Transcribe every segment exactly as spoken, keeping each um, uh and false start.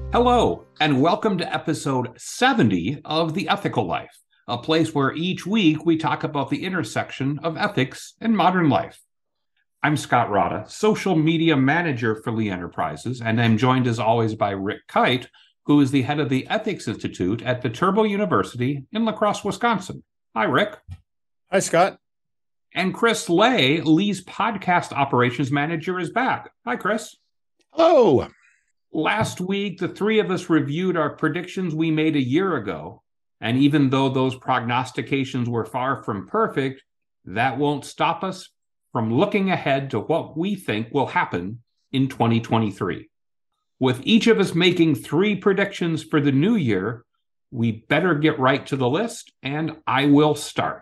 Hello, and welcome to episode seventy of The Ethical Life, a place where each week we talk about the intersection of ethics and modern life. I'm Scott Rada, social media manager for Lee Enterprises, and I'm joined as always by Rick Kite, who is the head of the Ethics Institute at Viterbo University in La Crosse, Wisconsin. Hi, Rick. Hi, Scott. And Chris Lay, Lee's podcast operations manager, is back. Hi, Chris. Hello. Last week, the three of us reviewed our predictions we made a year ago. And even though those prognostications were far from perfect, that won't stop us from looking ahead to what we think will happen in twenty twenty-three. With each of us making three predictions for the new year, we better get right to the list, and I will start.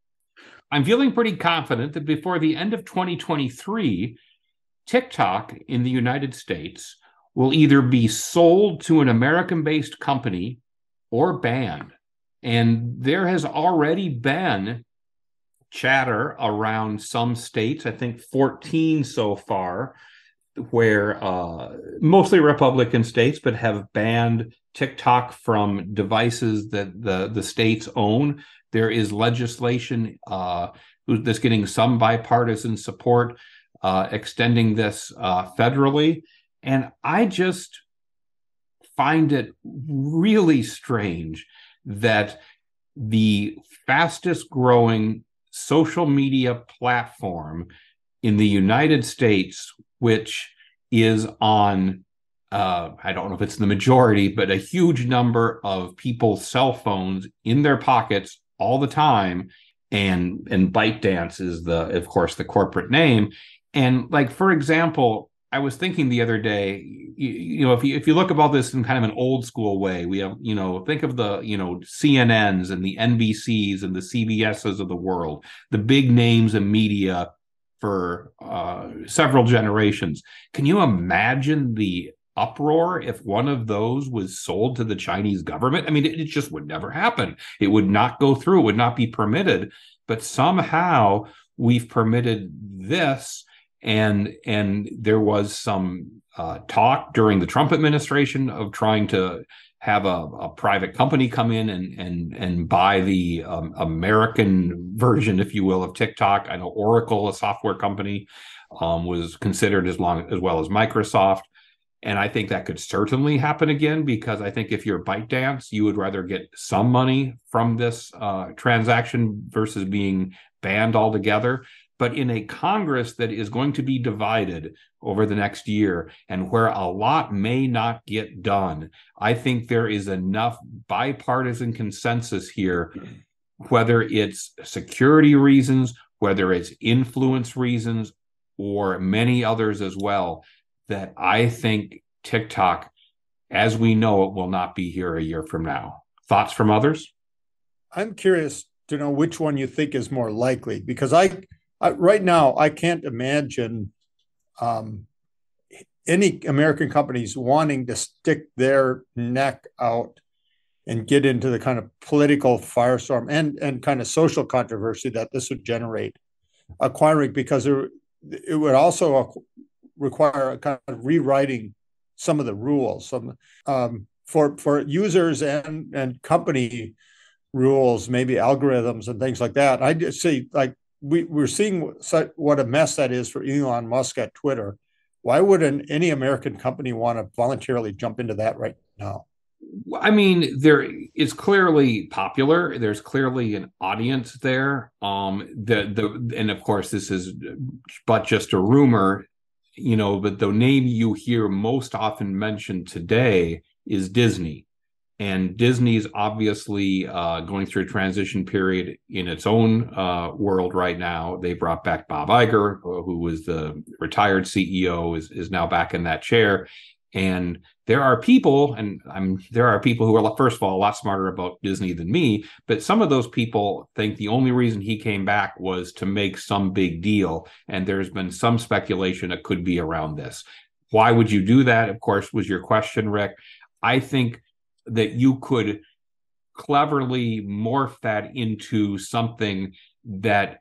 I'm feeling pretty confident that before the end of twenty twenty-three, TikTok in the United States will either be sold to an American-based company or banned. And there has already been chatter around some states, I think fourteen so far, where uh, mostly Republican states, but have banned TikTok from devices that the, the states own. There is legislation uh, that's getting some bipartisan support, uh, extending this uh, federally. And I just find it really strange that the fastest growing social media platform in the United States, which is on, uh, I don't know if it's the majority, but a huge number of people's cell phones in their pockets all the time, and and ByteDance is the, of course, the corporate name. And like, for example, I was thinking the other day, you, you know, if you if you look about this in kind of an old school way, we have, you know, think of the, you know, C N Ns and the N B Cs and the C B Ss of the world, the big names in media for uh, several generations. Can you imagine the uproar if one of those was sold to the Chinese government? I mean, it, it just would never happen. It would not go through. It would not be permitted. But somehow we've permitted this. And and there was some uh, talk during the Trump administration of trying to have a, a private company come in and and and buy the um, American version, if you will, of TikTok. I know Oracle, a software company, um, was considered as long as well as Microsoft. And I think that could certainly happen again, because I think if you're ByteDance, you would rather get some money from this uh, transaction versus being banned altogether. But in a Congress that is going to be divided over the next year and where a lot may not get done, I think there is enough bipartisan consensus here, whether it's security reasons, whether it's influence reasons, or many others as well, that I think TikTok, as we know it, will not be here a year from now. Thoughts from others? I'm curious to know which one you think is more likely, because I, I right now, I can't imagine um, any American companies wanting to stick their neck out and get into the kind of political firestorm and, and kind of social controversy that this would generate, acquiring, because it, it would also require a kind of rewriting some of the rules, some um, for for users and and company rules, maybe algorithms and things like that. I just see, like, we we're seeing what a mess that is for Elon Musk at Twitter. Why would an, any American company want to voluntarily jump into that right now? I mean, there is clearly popular. There's clearly an audience there. Um, the the and of course this is but just a rumor, you know. But the name you hear most often mentioned today is Disney, and Disney's obviously uh, going through a transition period in its own uh, world right now. They brought back Bob Iger, who was the retired C E O, is is now back in that chair. And there are people, and I'm there are people who are, first of all, a lot smarter about Disney than me, but some of those people think the only reason he came back was to make some big deal. And there's been some speculation it could be around this. Why would you do that? Of course, was your question, Rick. I think that you could cleverly morph that into something that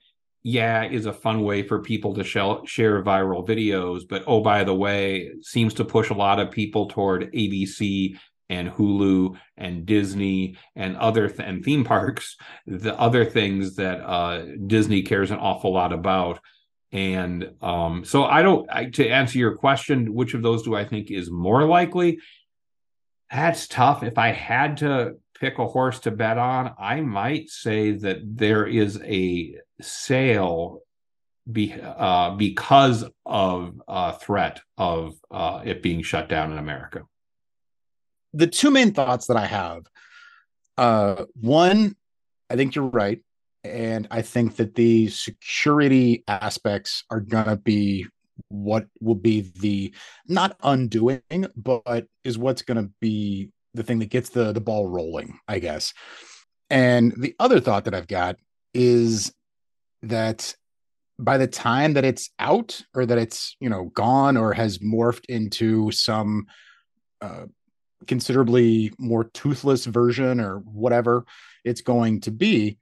yeah, is a fun way for people to shell, share viral videos. But oh, by the way, seems to push a lot of people toward A B C and Hulu and Disney and other th- and theme parks, the other things that uh, Disney cares an awful lot about. And um, so I don't, I, to answer your question, which of those do I think is more likely? That's tough. If I had to pick a horse to bet on, I might say that there is a sale be, uh, because of a threat of uh, it being shut down in America. The two main thoughts that I have, uh, one, I think you're right. And I think that the security aspects are going to be what will be the not undoing, but is what's going to be the thing that gets the, the ball rolling, I guess. And the other thought that I've got is that by the time that it's out or that it's, you know, gone or has morphed into some uh, considerably more toothless version or whatever it's going to be,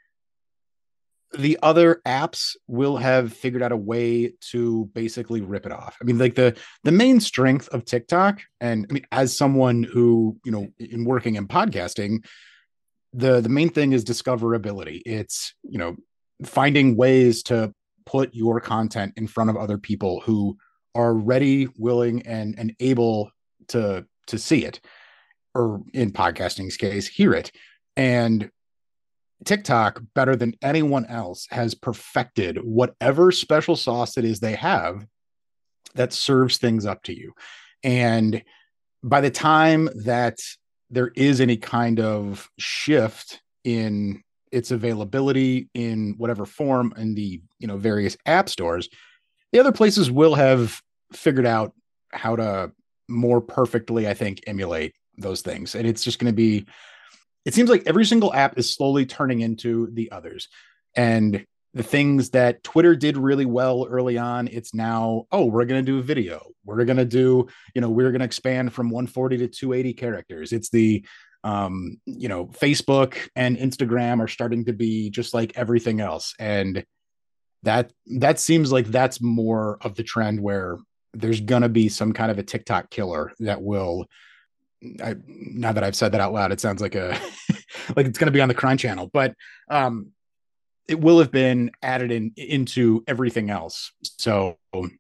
the other apps will have figured out a way to basically rip it off. I mean, like the the main strength of TikTok, and I mean, as someone who, you know, in working in podcasting, the the main thing is discoverability. It's, you know, finding ways to put your content in front of other people who are ready, willing, and and able to to see it, or in podcasting's case, hear it. And TikTok, better than anyone else, has perfected whatever special sauce it is they have that serves things up to you. And by the time that there is any kind of shift in its availability in whatever form in the, you know, various app stores, the other places will have figured out how to more perfectly, I think, emulate those things. And it's just going to be, it seems like every single app is slowly turning into the others. And the things that Twitter did really well early on, it's now, oh, we're going to do a video. We're going to do, you know, we're going to expand from one forty to two eighty characters. It's the, um, you know, Facebook and Instagram are starting to be just like everything else. And that, that seems like that's more of the trend where there's going to be some kind of a TikTok killer that will, I, now that I've said that out loud, it sounds like a like it's going to be on the Crime Channel, but um, it will have been added in into everything else. So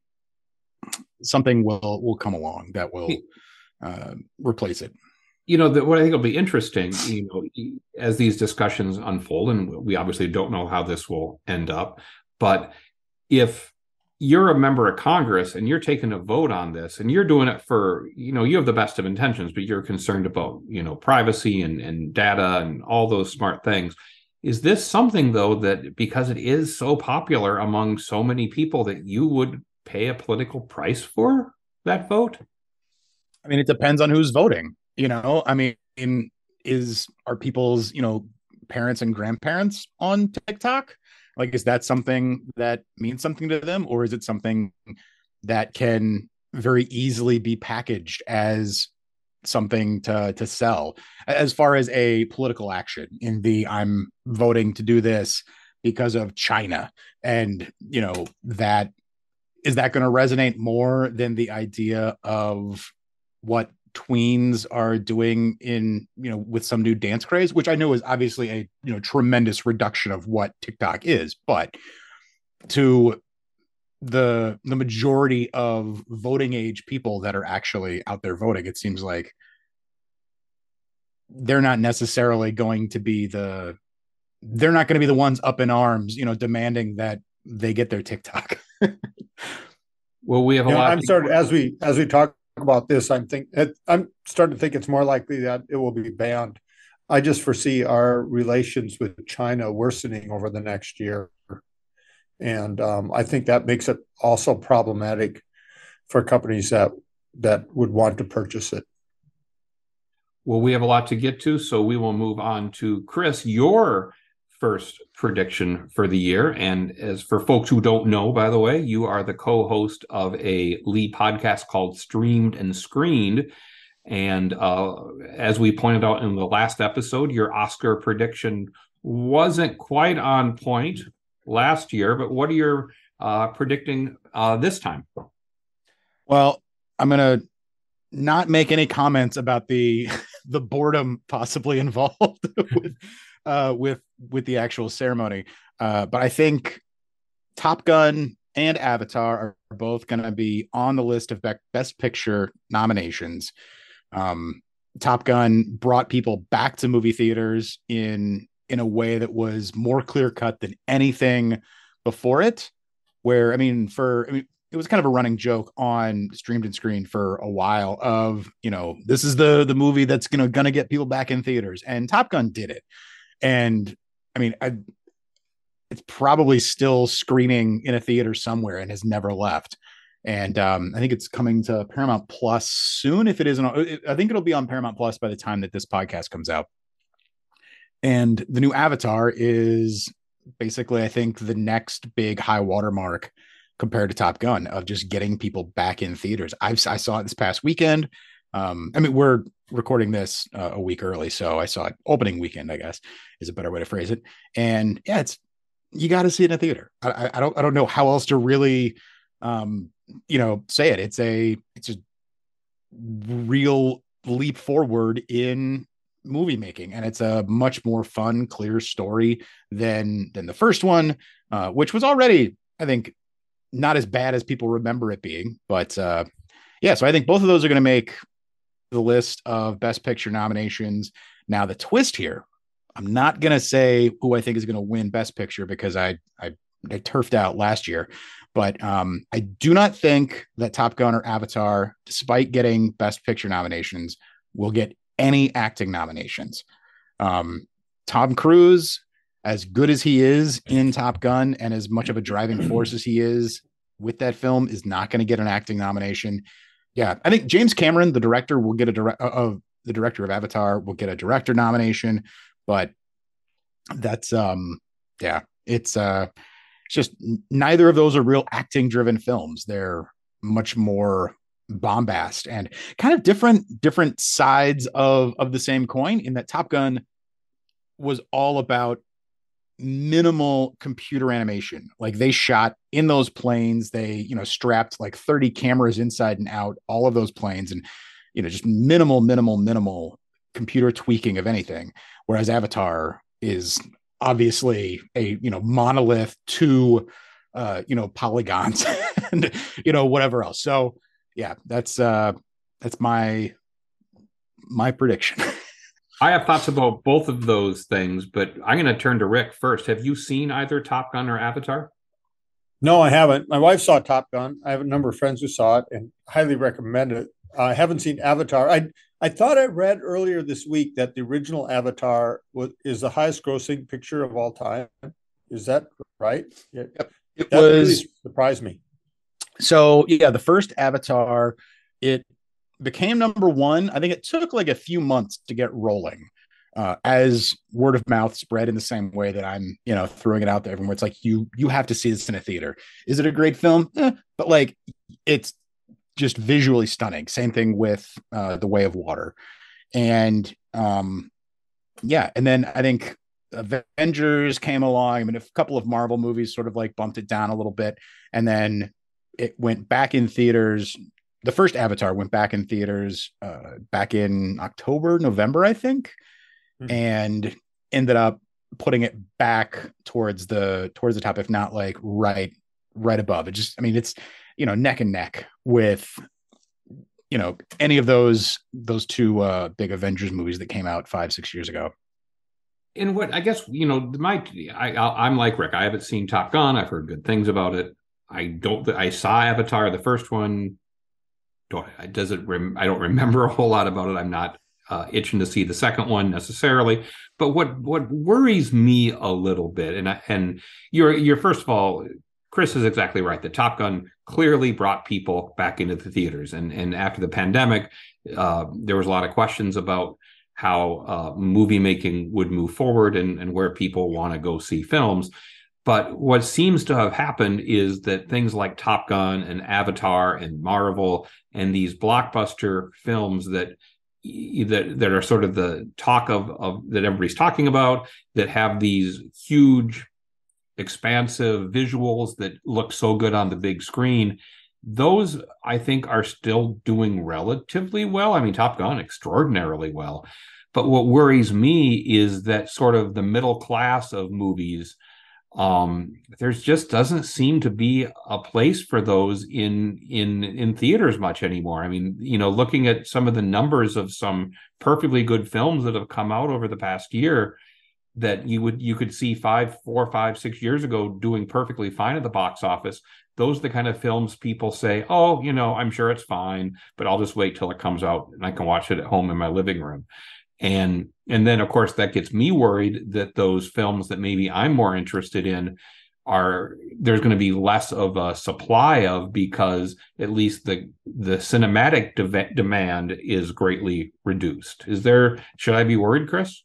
something will will come along that will uh, replace it. You know, the, what I think will be interesting, you know, as these discussions unfold, and we obviously don't know how this will end up, but if you're a member of Congress and you're taking a vote on this and you're doing it for, you know, you have the best of intentions, but you're concerned about, you know, privacy and, and data and all those smart things. Is this something, though, that because it is so popular among so many people that you would pay a political price for that vote? I mean, it depends on who's voting. You know, I mean, in, is are people's, you know, parents and grandparents on TikTok? Like, is that something that means something to them, or is it something that can very easily be packaged as something to to sell as far as a political action in the I'm voting to do this because of China? And, you know, that is that going to resonate more than the idea of what tweens are doing in, you know, with some new dance craze, which I know is obviously a, you know, tremendous reduction of what TikTok is, but to the the majority of voting age people that are actually out there voting, it seems like they're not necessarily going to be the they're not going to be the ones up in arms, you know, demanding that they get their TikTok. Well, we have a you know, lot. I'm starting as we as we talk about this. I'm think I'm starting to think it's more likely that it will be banned. I just foresee our relations with China worsening over the next year, and um, I think that makes it also problematic for companies that that would want to purchase it. Well, we have a lot to get to, so we will move on to Chris, your first prediction for the year. And as for folks who don't know, by the way, you are the co-host of a Lee podcast called Streamed and Screened. And uh, as we pointed out in the last episode, your Oscar prediction wasn't quite on point. last year, but what are you uh, predicting uh, this time? Well, I'm going to not make any comments about the the boredom possibly involved with uh, with with the actual ceremony, uh, but I think Top Gun and Avatar are both going to be on the list of Best Picture nominations. Um, Top Gun brought people back to movie theaters in in a way that was more clear cut than anything before it. Where I mean, for I mean, it was kind of a running joke on Streamed and Screen for a while of, you know, this is the the movie that's gonna gonna get people back in theaters, and Top Gun did it. And I mean, I, it's probably still screening in a theater somewhere and has never left. And um, I think it's coming to Paramount Plus soon. If it isn't, I think it'll be on Paramount Plus by the time that this podcast comes out. And the new Avatar is basically, I think, the next big high watermark compared to Top Gun of just getting people back in theaters. I've, I saw it this past weekend. Um, I mean, we're recording this uh, a week early, so I saw it opening weekend, I guess, is a better way to phrase it. And yeah, it's, you got to see it in a theater. I, I don't, I don't know how else to really, um, you know, say it. It's a, it's a real leap forward in movie making, and it's a much more fun, clear story than than the first one, uh, which was already, I think, not as bad as people remember it being. But uh, yeah, so I think both of those are going to make the list of Best Picture nominations. Now, the twist here, I'm not going to say who I think is going to win Best Picture because I, I I turfed out last year, but um, I do not think that Top Gun or Avatar, despite getting Best Picture nominations, will get any acting nominations. Um, Tom Cruise, as good as he is in Top Gun and as much of a driving force as he is with that film, is not going to get an acting nomination. Yeah, I think James Cameron, the director, will get a direct of uh, the director of Avatar, will get a director nomination, but that's um, yeah, it's uh, it's just neither of those are real acting driven films. They're much more bombast and kind of different different sides of of the same coin, in that Top Gun was all about minimal computer animation. Like, they shot in those planes, they, you know, strapped like thirty cameras inside and out all of those planes, and, you know, just minimal minimal minimal computer tweaking of anything, whereas Avatar is obviously a, you know, monolith to uh you know, polygons and, you know, whatever else. So yeah, that's uh that's my my prediction. I have thoughts about both of those things, but I'm going to turn to Rick first. Have you seen either Top Gun or Avatar? No, I haven't. My wife saw Top Gun. I have a number of friends who saw it and highly recommend it. I haven't seen Avatar. I I thought I read earlier this week that the original Avatar was, is the highest grossing picture of all time. Is that right? Yep. It that was really surprised me. So yeah, the first Avatar, it became number one. I think it took like a few months to get rolling, uh, as word of mouth spread in the same way that I'm, you know, throwing it out there everywhere. It's like, you you have to see this in a theater. Is it a great film? Eh, but like, it's just visually stunning. Same thing with uh, The Way of Water, and um, yeah, and then I think Avengers came along. I mean, a couple of Marvel movies sort of like bumped it down a little bit, and then it went back in theaters. The first Avatar went back in theaters uh, back in October, November, I think, mm-hmm. and ended up putting it back towards the towards the top, if not like right right above. It just, I mean, it's, you know, neck and neck with, you know, any of those those two uh, big Avengers movies that came out five six years ago. And what I guess, you know, my I I'm like Rick. I haven't seen Top Gun. I've heard good things about it. I don't. I saw Avatar, the first one. Don't, does it? Rem, I don't remember a whole lot about it. I'm not uh, itching to see the second one necessarily. But what what worries me a little bit, and I, and you're you're first of all, Chris is exactly right. The Top Gun clearly brought people back into the theaters, and and after the pandemic, uh, there was a lot of questions about how uh, movie making would move forward and and where people want to go see films. But what seems to have happened is that things like Top Gun and Avatar and Marvel and these blockbuster films that that that are sort of the talk of, of that everybody's talking about, that have these huge expansive visuals that look so good on the big screen, those I think are still doing relatively well. I mean, Top Gun extraordinarily well. But what worries me is that sort of the middle class of movies, um, there's just doesn't seem to be a place for those in in in theaters much anymore. I mean, you know, looking at some of the numbers of some perfectly good films that have come out over the past year, that you would you could see five, four, five, six years ago doing perfectly fine at the box office. Those are the kind of films people say, oh, you know, I'm sure it's fine, but I'll just wait till it comes out and I can watch it at home in my living room. And and then, of course, that gets me worried that those films that maybe I'm more interested in are there's going to be less of a supply of, because at least the the cinematic de- demand is greatly reduced. Is there, should I be worried, Chris?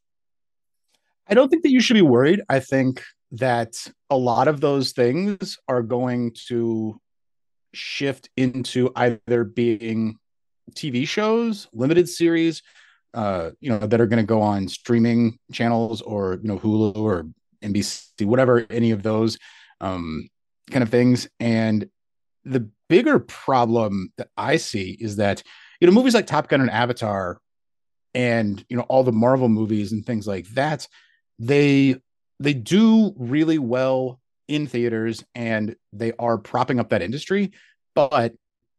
I don't think that you should be worried. I think that a lot of those things are going to shift into either being T V shows, limited series, uh, you know, that are going to go on streaming channels, or, you know, Hulu or N B C, whatever, any of those um, kind of things. And the bigger problem that I see is that, you know, movies like Top Gun and Avatar and, you know, all the Marvel movies and things like that, they they do really well in theaters and they are propping up that industry. But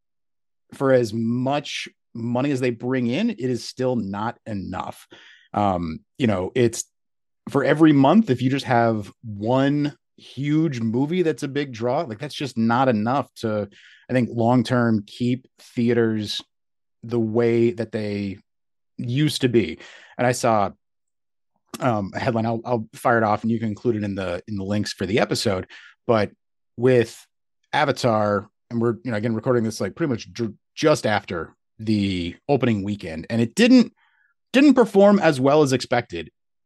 for as much money as they bring in, it is still not enough. Um, you know, it's for every month, if you just have one huge movie that's a big draw, like that's just not enough to, I think, long term keep theaters the way that they used to be. And I saw um, a headline. I'll, I'll fire it off, and you can include it in the in the links for the episode. But with Avatar, and we're, you know, again recording this like pretty much dr- just after the opening weekend, and it didn't didn't perform as well as expected.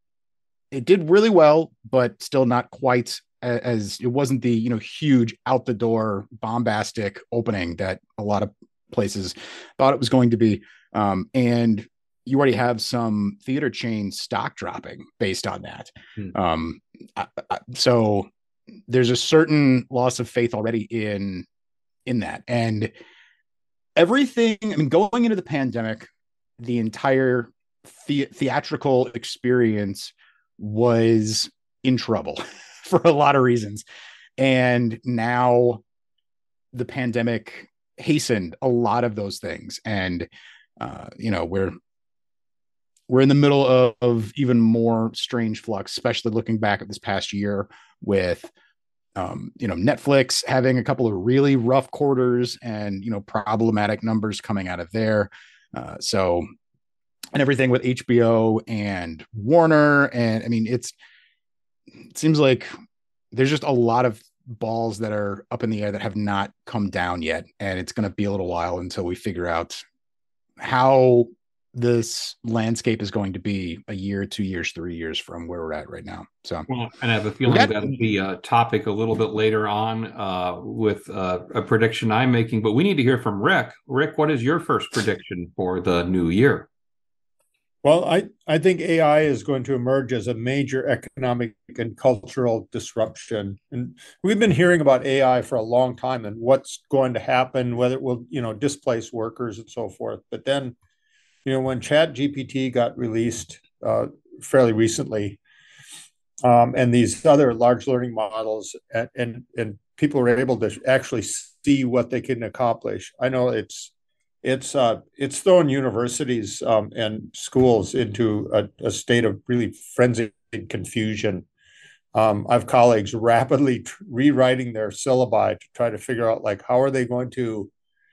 It did really well, but still not quite as, as it wasn't the, you know, huge out the door bombastic opening that a lot of places thought it was going to be. Um, and you already have some theater chain stock dropping based on that. Hmm. Um, I, I, so there's a certain loss of faith already in in that. And everything, I mean, going into the pandemic, the entire the- theatrical experience was in trouble for a lot of reasons. And now the pandemic hastened a lot of those things. And, uh, you know, we're, we're in the middle of, of even more strange flux, especially looking back at this past year with, um, you know, Netflix having a couple of really rough quarters and, you know, problematic numbers coming out of there. Uh, so, and everything with H B O and Warner. And I mean, it's, it seems like there's just a lot of balls that are up in the air that have not come down yet. And it's going to be a little while until we figure out how this landscape is going to be a year, two years, three years from where we're at right now. So, well, and I have a feeling got, that'll be a topic a little bit later on uh, with uh, a prediction I'm making, but we need to hear from Rick. Rick, what is your first prediction for the new year? Well, I, I think A I is going to emerge as a major economic and cultural disruption. And we've been hearing about A I for a long time and what's going to happen, whether it will, you know, displace workers and so forth. But then, you know, when Chat G P T got released uh, fairly recently, um, and these other large learning models, and, and, and people were able to actually see what they can accomplish. I know it's It's uh, it's thrown universities um, and schools into a, a state of really frenzied confusion. Um, I have colleagues rapidly t- rewriting their syllabi to try to figure out, like, how are they going to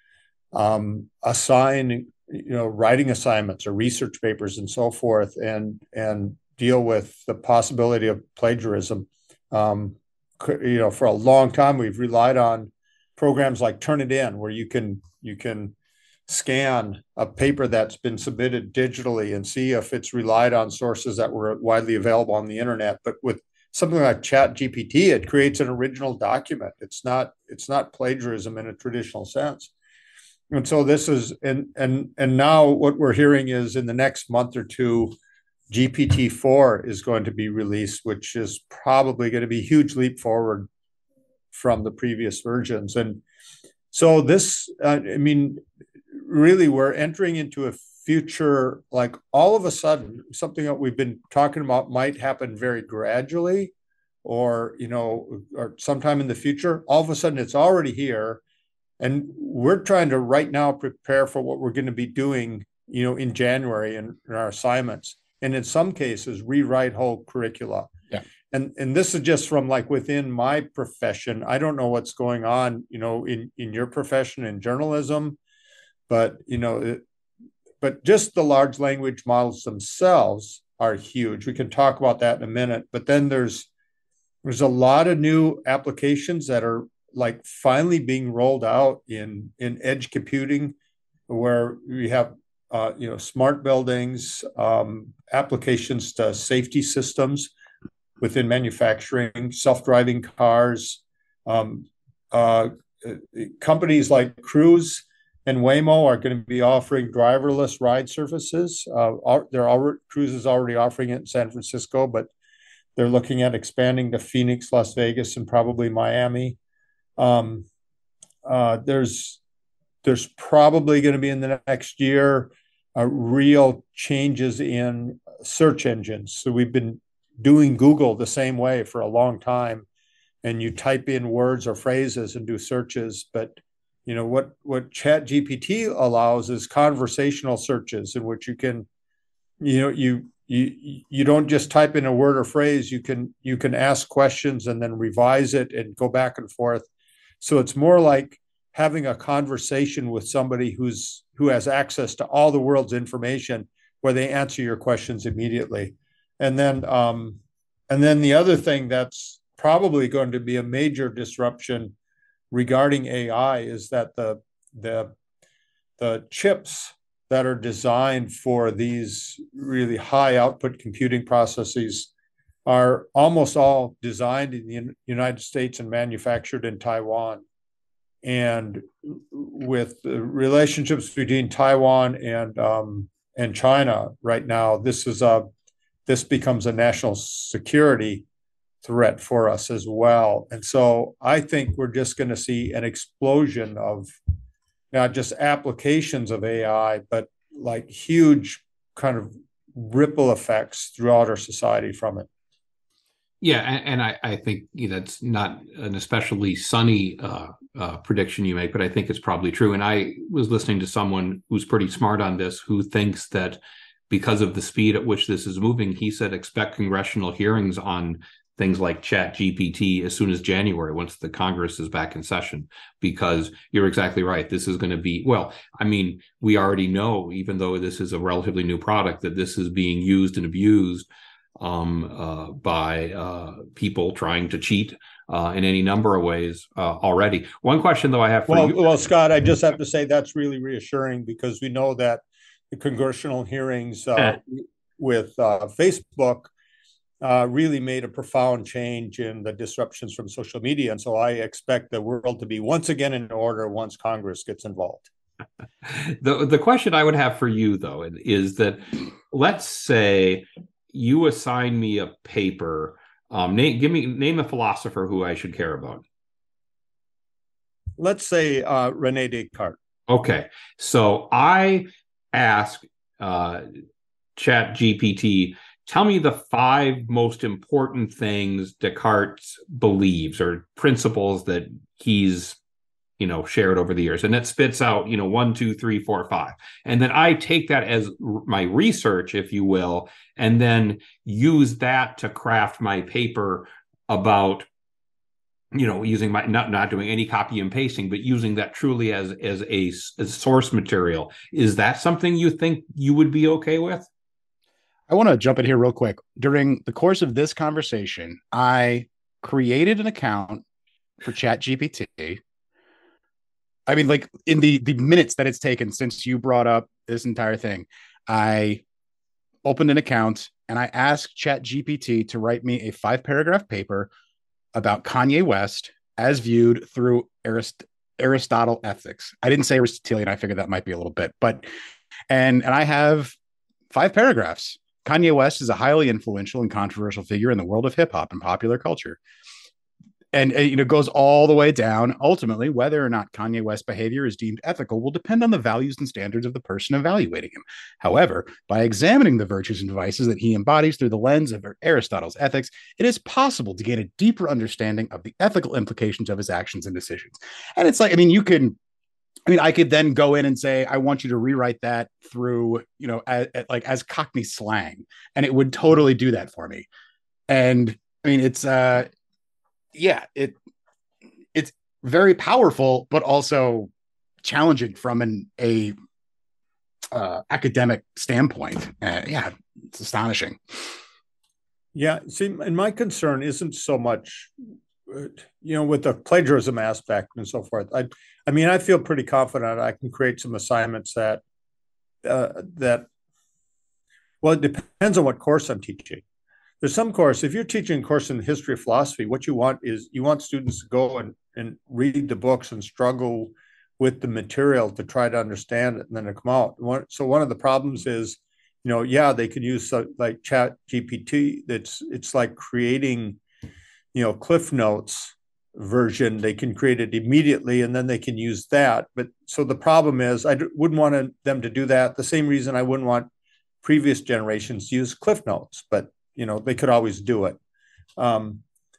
um, assign, you know, writing assignments or research papers and so forth, and and deal with the possibility of plagiarism. Um, you know, for a long time we've relied on programs like Turnitin, where you can you can scan a paper that's been submitted digitally and see if it's relied on sources that were widely available on the internet. But with something like Chat G P T, it creates an original document. It's not it's not plagiarism in a traditional sense. And so this is and and and now what we're hearing is in the next month or two, G P T four is going to be released, which is probably going to be a huge leap forward from the previous versions. And so this, uh, I mean, really, we're entering into a future, like all of a sudden, something that we've been talking about might happen very gradually, or, you know, or sometime in the future. All of a sudden, it's already here. And we're trying to right now prepare for what we're going to be doing, you know, in January in, in our assignments. And in some cases, rewrite whole curricula. Yeah. And and this is just from like within my profession. I don't know what's going on, you know, in, in your profession in journalism, but, you know, it, but just the large language models themselves are huge. We can talk about that in a minute. But then there's there's a lot of new applications that are like finally being rolled out in in edge computing, where we have uh, you know, smart buildings, um, applications to safety systems within manufacturing, self-driving cars. Um, uh, companies like Cruise and Waymo are going to be offering driverless ride services. Uh, they're already, Cruise is already offering it in San Francisco, but they're looking at expanding to Phoenix, Las Vegas, and probably Miami. Um, uh, there's there's probably going to be in the next year uh, real changes in search engines. So we've been doing Google the same way for a long time, and you type in words or phrases and do searches. But you know what what Chat G P T allows is conversational searches, in which you can, you know, you you you don't just type in a word or phrase. You can you can ask questions and then revise it and go back and forth. So it's more like having a conversation with somebody who's who has access to all the world's information, where they answer your questions immediately. And then um, and then the other thing that's probably going to be a major disruption regarding A I is that the the the chips that are designed for these really high output computing processes are almost all designed in the United States and manufactured in Taiwan. And with the relationships between Taiwan and um, and China right now, this is a this becomes a national security threat for us as well. And so I think we're just going to see an explosion of not just applications of A I, but like huge kind of ripple effects throughout our society from it. Yeah, and, and I, I think you know, that's not an especially sunny uh, uh, prediction you make, but I think it's probably true. And I was listening to someone who's pretty smart on this, who thinks that because of the speed at which this is moving, he said expect congressional hearings on things like Chat G P T as soon as January, once the Congress is back in session, because you're exactly right. This is going to be, well, I mean, we already know, even though this is a relatively new product, that this is being used and abused um, uh, by uh, people trying to cheat uh, in any number of ways uh, already. One question, though, I have for well, you. Well, Scott, I just have to say that's really reassuring, because we know that the congressional hearings uh, with uh, Facebook Uh, really made a profound change in the disruptions from social media. And so I expect the world to be once again in order once Congress gets involved. The, the question I would have for you, though, is that let's say you assign me a paper. Um, name, give me name a philosopher who I should care about. Let's say uh, Rene Descartes. Okay. So I ask uh, Chat G P T, tell me the five most important things Descartes believes, or principles that he's, you know, shared over the years. And it spits out, you know, one, two, three, four, five. And then I take that as my research, if you will, and then use that to craft my paper about, you know, using my, not, not doing any copy and pasting, but using that truly as, as a as source material. Is that something you think you would be okay with? I want to jump in here real quick. During the course of this conversation, I created an account for Chat G P T. I mean, like in the, the minutes that it's taken since you brought up this entire thing, I opened an account and I asked Chat G P T to write me a five paragraph paper about Kanye West as viewed through Arist- Aristotle ethics. I didn't say Aristotelian. I figured that might be a little bit, but, and, and I have five paragraphs. Kanye West is a highly influential and controversial figure in the world of hip hop and popular culture. And, and you know, goes all the way down. Ultimately, whether or not Kanye West's behavior is deemed ethical will depend on the values and standards of the person evaluating him. However, by examining the virtues and vices that he embodies through the lens of Aristotle's ethics, it is possible to gain a deeper understanding of the ethical implications of his actions and decisions. And it's like, I mean, you can, I mean, I could then go in and say, I want you to rewrite that through, you know, as, like as Cockney slang, and it would totally do that for me. And I mean, it's, uh, yeah, it it's very powerful, but also challenging from an a uh, academic standpoint. Uh, yeah, it's astonishing. Yeah, see, and my concern isn't so much, uh, you know, with the plagiarism aspect and so forth. I, I mean, I feel pretty confident I can create some assignments that, uh, that, well, it depends on what course I'm teaching. There's some course, if you're teaching a course in history of philosophy, what you want is you want students to go and, and read the books and struggle with the material to try to understand it and then to come out. So one of the problems is, you know, yeah, they could use uh, like Chat G P T. That's it's like creating, you know, Cliff Notes version. They can create it immediately and then they can use that. But so the problem is I wouldn't want them to do that. The same reason I wouldn't want previous generations to use Cliff Notes, but you know, they could always do it. Um,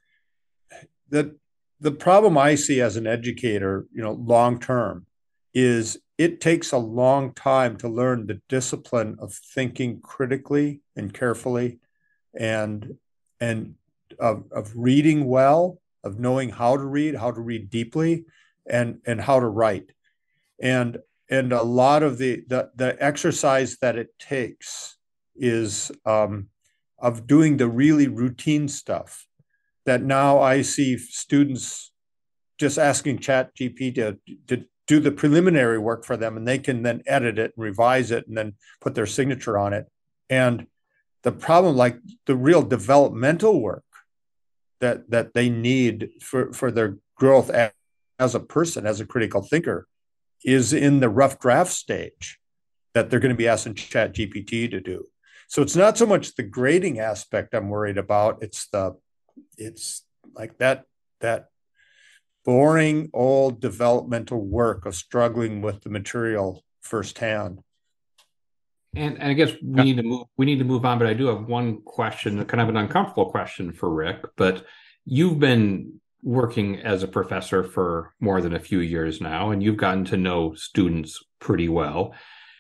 the, the problem I see as an educator, you know, long-term is it takes a long time to learn the discipline of thinking critically and carefully and, and of, of reading well, of knowing how to read, how to read deeply, and, and how to write. And, and a lot of the, the, the exercise that it takes is, um, of doing the really routine stuff that now I see students just asking Chat G P T to, to do the preliminary work for them, and they can then edit it and revise it and then put their signature on it. And the problem, like the real developmental work that, that they need for, for their growth as, as a person, as a critical thinker, is in the rough draft stage that they're going to be asking Chat G P T to do. So it's not so much the grading aspect I'm worried about. It's the, it's like that, that boring old developmental work of struggling with the material firsthand. And, and I guess we yeah. need to move, we need to move on, but I do have one question, kind of an uncomfortable question for Rick, but you've been working as a professor for more than a few years now, and you've gotten to know students pretty well.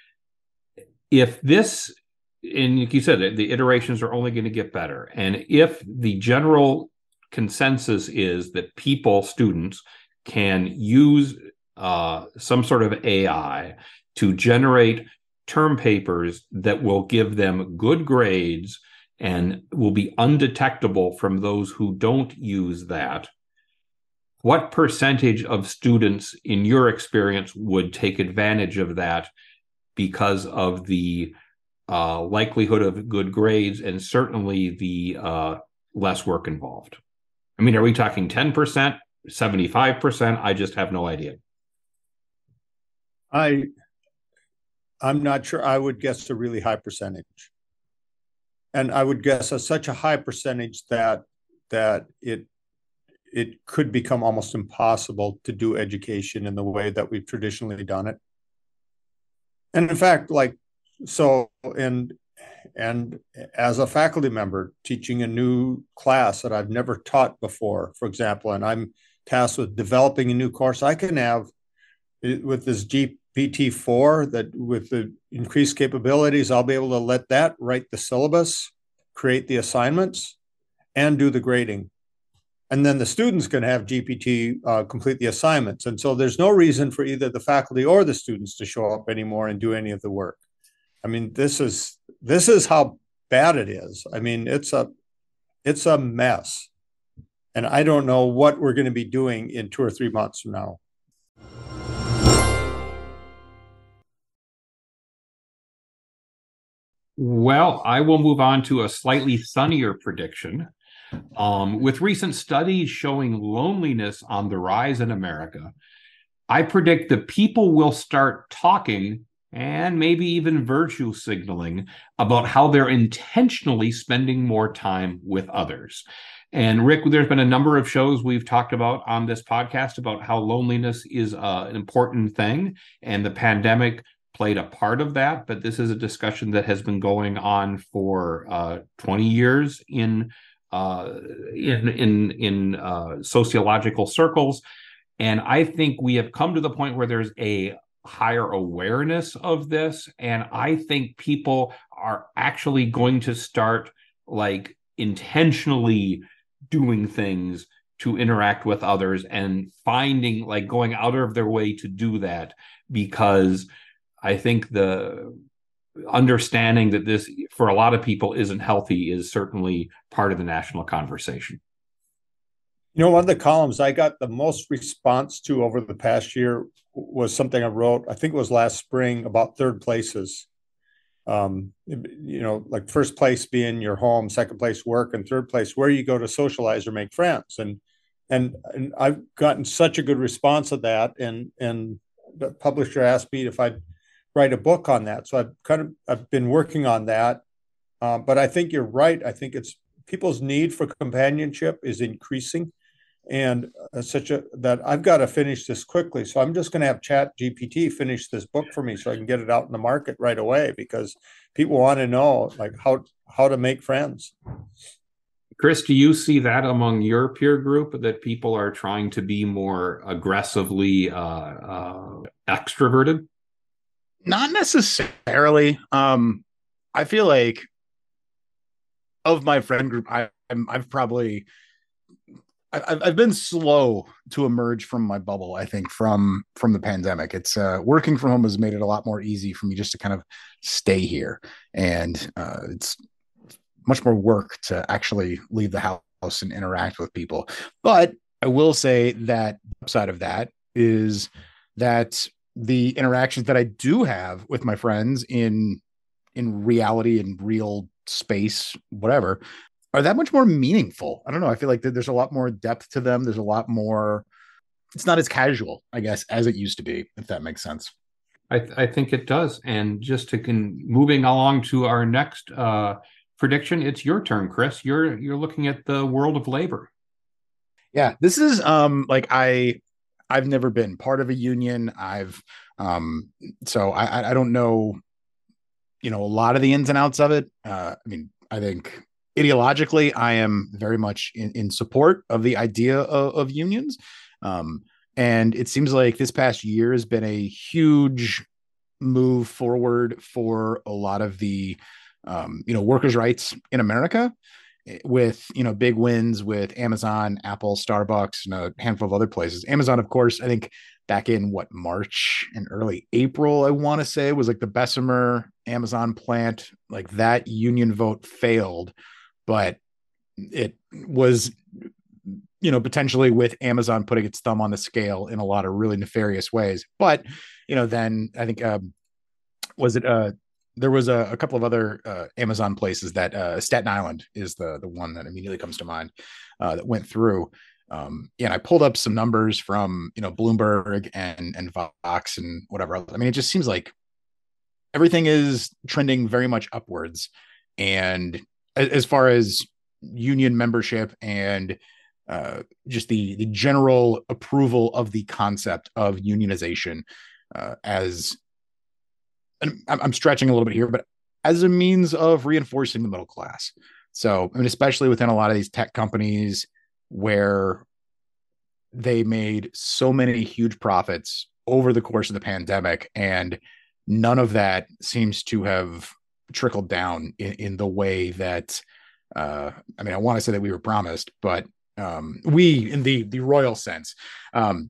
If this, and like you said, the iterations are only going to get better. And if the general consensus is that people, students, can use uh, some sort of A I to generate term papers that will give them good grades and will be undetectable from those who don't use that, what percentage of students, in your experience, would take advantage of that because of the uh, likelihood of good grades and certainly the uh, less work involved? I mean, are we talking ten percent, seventy-five percent? I just have no idea. I, I'm not sure. I would guess a really high percentage. And I would guess a, such a high percentage that that it it could become almost impossible to do education in the way that we've traditionally done it. And in fact, like, so, and, and as a faculty member teaching a new class that I've never taught before, for example, and I'm tasked with developing a new course, I can have, with this G P T four, that with the increased capabilities, I'll be able to let that write the syllabus, create the assignments, and do the grading. And then the students can have G P T uh, complete the assignments. And so there's no reason for either the faculty or the students to show up anymore and do any of the work. I mean, this is this is how bad it is. I mean, it's a it's a mess. And I don't know what we're going to be doing in two or three months from now. Well, I will move on to a slightly sunnier prediction. Um, with recent studies showing loneliness on the rise in America, I predict that people will start talking and maybe even virtue signaling about how they're intentionally spending more time with others. And Rick, there's been a number of shows we've talked about on this podcast about how loneliness is uh, an important thing, and the pandemic played a part of that. But this is a discussion that has been going on for uh, twenty years in uh, in in in uh, sociological circles, and I think we have come to the point where there's a higher awareness of this, and I think people are actually going to start like intentionally doing things to interact with others and finding like going out of their way to do that, because I think the understanding that this for a lot of people isn't healthy is certainly part of the national conversation. You know, one of the columns I got the most response to over the past year was something I wrote, I think it was last spring, about third places. Um, you know, like first place being your home, second place work, and third place where you go to socialize or make friends. And and and I've gotten such a good response of that. And and the publisher asked me if I'd write a book on that. So I've kind of I've been working on that. Uh, but I think you're right. I think it's people's need for companionship is increasing. And uh, such a that I've got to finish this quickly. So I'm just going to have Chat G P T finish this book for me so I can get it out in the market right away, because people want to know like how how to make friends. Chris, do you see that among your peer group, that people are trying to be more aggressively uh, uh, extroverted? Not necessarily. Um, I feel like of my friend group, I, I'm, I've probably I've, I've been slow to emerge from my bubble, I think, from from the pandemic. It's uh, working from home has made it a lot more easy for me just to kind of stay here. And uh, it's much more work to actually leave the house and interact with people. But I will say that the upside of that is that the interactions that I do have with my friends in in reality and real space, whatever, are that much more meaningful. I don't know. I feel like there's a lot more depth to them. There's a lot more, it's not as casual, I guess, as it used to be, if that makes sense. I, th- I think it does. And just to con- moving along to our next uh, prediction, it's your turn, Chris. You're you're looking at the world of labor. Yeah, this is um like I I've never been part of a union. I've um so I I don't know, you know, a lot of the ins and outs of it. Uh, I mean, I think ideologically, I am very much in, in support of the idea of, of unions. Um, and it seems like this past year has been a huge move forward for a lot of the, um, you know, workers' rights in America, with, you know, big wins with Amazon, Apple, Starbucks, and a handful of other places. Amazon, of course, I think back in what, March and early April, I want to say, was like the Bessemer Amazon plant, like that union vote failed. But it was, you know, potentially with Amazon putting its thumb on the scale in a lot of really nefarious ways. But, you know, then I think, um, was it, uh, there was a, a couple of other uh, Amazon places that uh, Staten Island is the the one that immediately comes to mind uh, that went through. Um, yeah, and I pulled up some numbers from, you know, Bloomberg and, and Vox and whatever else. I mean, it just seems like everything is trending very much upwards. And as far as union membership and uh, just the, the general approval of the concept of unionization uh, as, and I'm stretching a little bit here, but as a means of reinforcing the middle class. So, I mean, especially within a lot of these tech companies where they made so many huge profits over the course of the pandemic, and none of that seems to have trickled down in, in the way that, uh, I mean, I want to say that we were promised, but um, we in the, the royal sense, um,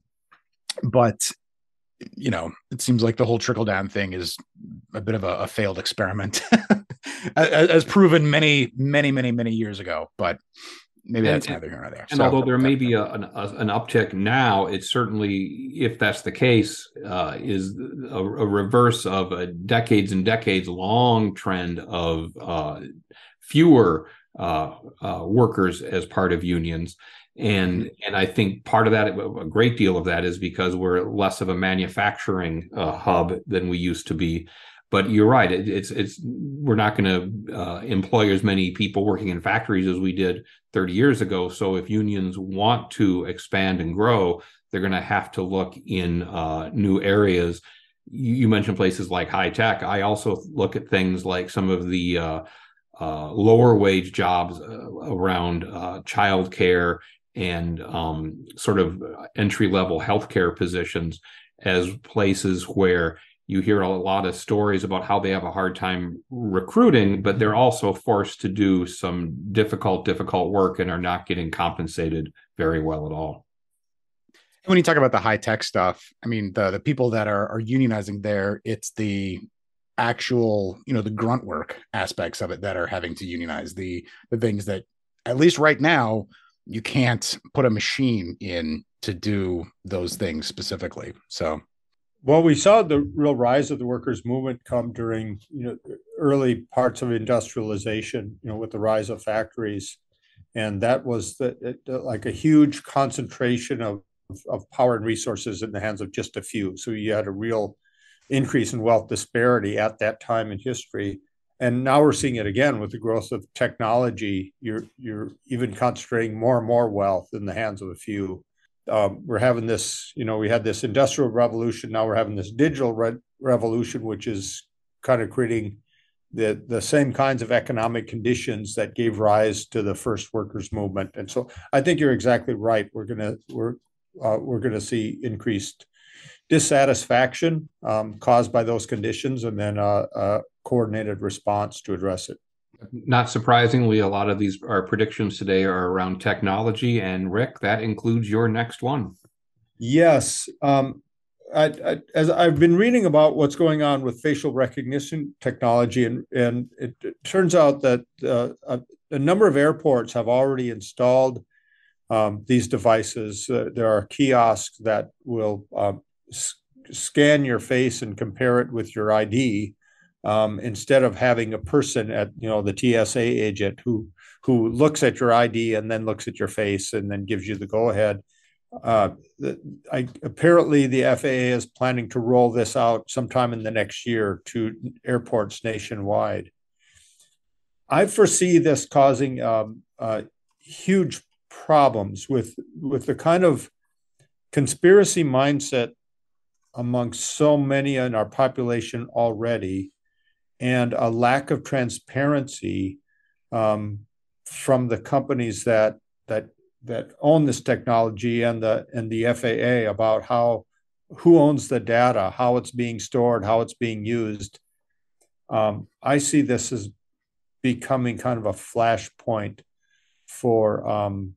but you know, it seems like the whole trickle down thing is a bit of a, a failed experiment, as, as proven many, many, many, many years ago. But maybe and, that's neither here nor there. And so, although there may be a, an, a, an uptick now, it's certainly, if that's the case, uh, is a, a reverse of a decades and decades long trend of uh, fewer uh, uh, workers as part of unions. And and I think part of that, a great deal of that, is because we're less of a manufacturing uh, hub than we used to be. But you're right; it, it's it's we're not going to uh, employ as many people working in factories as we did thirty years ago. So if unions want to expand and grow, they're going to have to look in uh, new areas. You, you mentioned places like high tech. I also look at things like some of the uh, uh, lower wage jobs uh, around uh, childcare and um, sort of entry level healthcare positions as places where you hear a lot of stories about how they have a hard time recruiting, but they're also forced to do some difficult, difficult work and are not getting compensated very well at all. When you talk about the high tech stuff, I mean, the the people that are are unionizing there, it's the actual, you know, the grunt work aspects of it that are having to unionize, the the things that, at least right now, you can't put a machine in to do those things specifically. So, well, we saw the real rise of the workers' movement come during, you know, early parts of industrialization, you know, with the rise of factories. And that was the, it, like a huge concentration of, of power and resources in the hands of just a few. So you had a real increase in wealth disparity at that time in history. And now we're seeing it again with the growth of technology. You're you're even concentrating more and more wealth in the hands of a few. Um, we're having this, you know, we had this industrial revolution. Now we're having this digital re- revolution, which is kind of creating the the same kinds of economic conditions that gave rise to the first workers' movement. And so I think you're exactly right. We're gonna we're uh, we're gonna see increased dissatisfaction um, caused by those conditions, and then uh, a coordinated response to address it. Not surprisingly, a lot of these our predictions today are around technology. And Rick, that includes your next one. Yes. Um, I, I, as I've been reading about what's going on with facial recognition technology, and, and it, it turns out that uh, a, a number of airports have already installed um, these devices. Uh, there are kiosks that will uh, s- scan your face and compare it with your I D. Um, instead of having a person at, you know, the T S A agent who who looks at your I D and then looks at your face and then gives you the go ahead. Uh, the, I, apparently, the F A A is planning to roll this out sometime in the next year to airports nationwide. I foresee this causing um, uh, huge problems with with the kind of conspiracy mindset amongst so many in our population already, and a lack of transparency um, from the companies that that that own this technology and the and the F A A about how who owns the data, how it's being stored, how it's being used. Um, I see this as becoming kind of a flashpoint for um,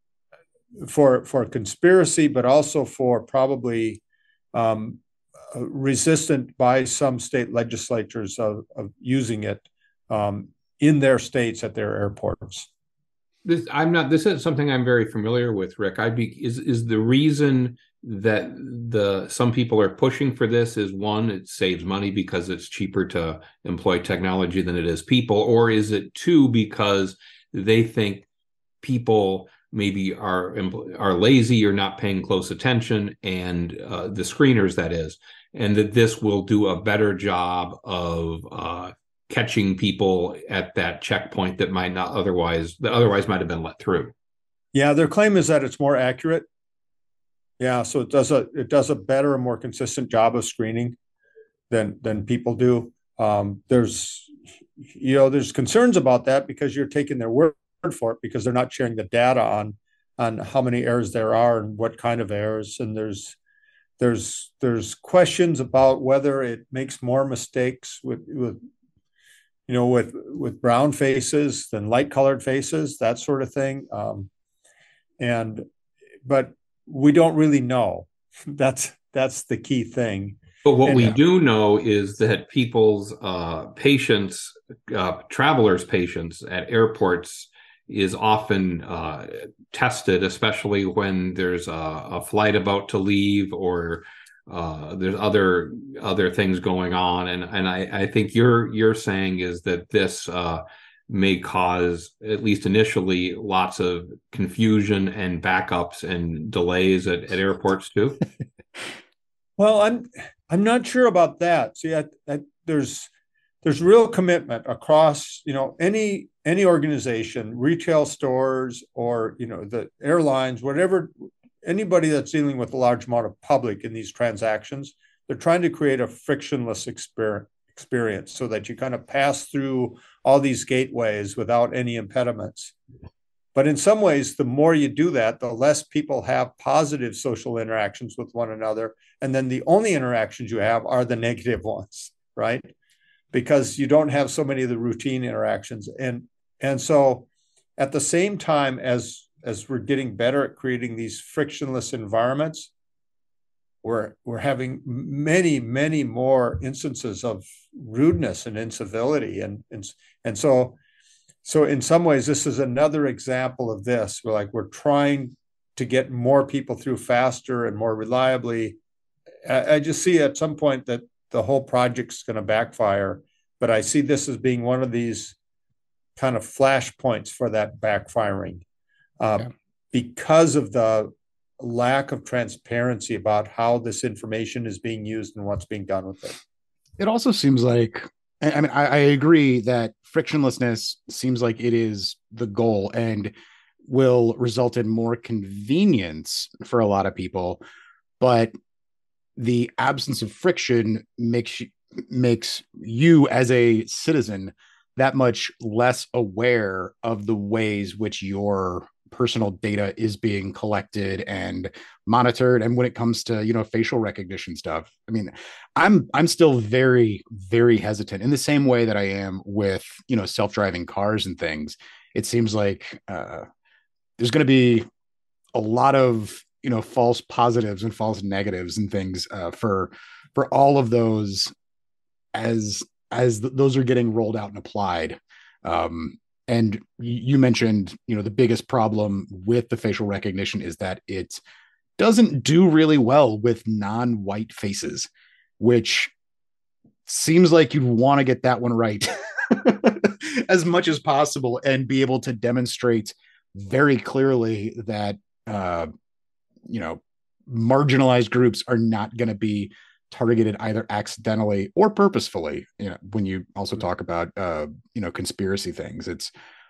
for for conspiracy, but also for probably um, resistant by some state legislatures of, of using it um, in their states at their airports. This I'm not. This is something I'm very familiar with, Rick. I'd be is is the reason that the some people are pushing for this is, one, it saves money because it's cheaper to employ technology than it is people, or is it two, because they think people maybe are are lazy or not paying close attention, and uh, the screeners, that is, and that this will do a better job of uh, catching people at that checkpoint that might not otherwise that otherwise might have been let through. Yeah, their claim is that it's more accurate. Yeah, so it does a it does a better and more consistent job of screening than than people do. Um, there's you know there's concerns about that because you're taking their word for it, because they're not sharing the data on on how many errors there are and what kind of errors. And there's there's there's questions about whether it makes more mistakes with with you know with with brown faces than light colored faces, that sort of thing. Um, and but we don't really know. That's that's the key thing. But what and, we do know is that people's uh, patience, uh, travelers' patience at airports is often uh, tested, especially when there's a, a flight about to leave, or uh, there's other other things going on. And and I, I think you're you're saying is that this uh, may cause, at least initially, lots of confusion and backups and delays at, at airports too? Well, I'm I'm not sure about that. See, I, I, there's there's real commitment across, you know, any any organization, retail stores, or, you know, the airlines, whatever, anybody that's dealing with a large amount of public in these transactions. They're trying to create a frictionless experience experience so that you kind of pass through all these gateways without any impediments. But in some ways, the more you do that, the less people have positive social interactions with one another. And then the only interactions you have are the negative ones, right? Because you don't have so many of the routine interactions. And, and so at the same time as, as we're getting better at creating these frictionless environments, we're we're having many, many more instances of rudeness and incivility. And, and, and so, so in some ways, this is another example of this. We're like, we're trying to get more people through faster and more reliably. I, I just see at some point that the whole project's going to backfire, but I see this as being one of these kind of flashpoints for that backfiring, uh, yeah. because of the lack of transparency about how this information is being used and what's being done with it. It also seems like, I mean, I, I agree that frictionlessness seems like it is the goal and will result in more convenience for a lot of people, but the absence of friction makes you, makes you as a citizen that much less aware of the ways which your personal data is being collected and monitored. And when it comes to, you know, facial recognition stuff, I mean, I'm, I'm still very, very hesitant in the same way that I am with, you know, self-driving cars and things. It seems like uh, there's going to be a lot of, you know, false positives and false negatives and things uh, for, for all of those as, as th- those are getting rolled out and applied. Um, And you mentioned, you know, the biggest problem with the facial recognition is that it doesn't do really well with non-white faces, which seems like you'd want to get that one right as much as possible and be able to demonstrate very clearly that, uh, you know, marginalized groups are not going to be targeted either accidentally or purposefully. You know, when you also talk about, uh, you know, conspiracy things, it's,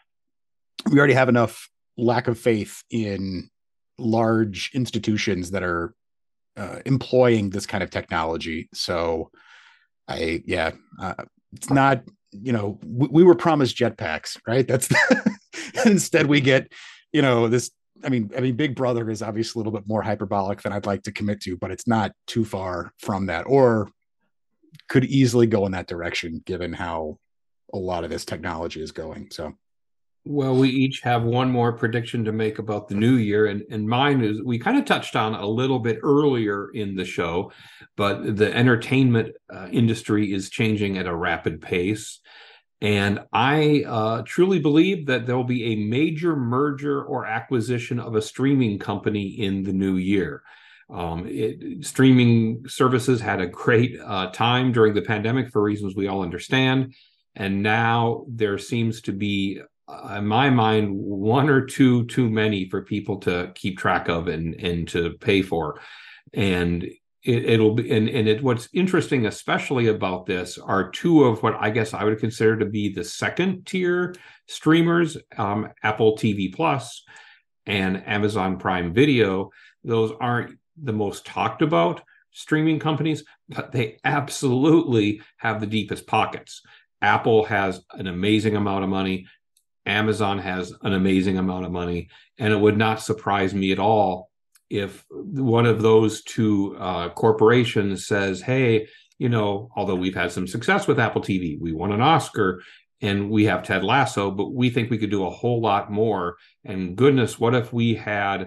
we already have enough lack of faith in large institutions that are uh, employing this kind of technology. So I, yeah, uh, it's not, you know, we, we were promised jetpacks, right? That's the, instead we get, you know, this, I mean, I mean, Big Brother is obviously a little bit more hyperbolic than I'd like to commit to, but it's not too far from that, or could easily go in that direction given how a lot of this technology is going. So, well, we each have one more prediction to make about the new year, and, and mine is, we kind of touched on a little bit earlier in the show, but the entertainment uh, industry is changing at a rapid pace. And I uh, truly believe that there will be a major merger or acquisition of a streaming company in the new year. Um, it, streaming services had a great uh, time during the pandemic for reasons we all understand. And now there seems to be, uh, in my mind, one or two too many for people to keep track of and, and to pay for. And It, it'll be, and, and it, what's interesting, especially about this, are two of what I guess I would consider to be the second tier streamers, um, Apple T V Plus and Amazon Prime Video. Those aren't the most talked about streaming companies, but they absolutely have the deepest pockets. Apple has an amazing amount of money. Amazon has an amazing amount of money. And it would not surprise me at all if one of those two uh, corporations says, hey, you know, although we've had some success with Apple T V, we won an Oscar and we have Ted Lasso, but we think we could do a whole lot more. And goodness, what if we had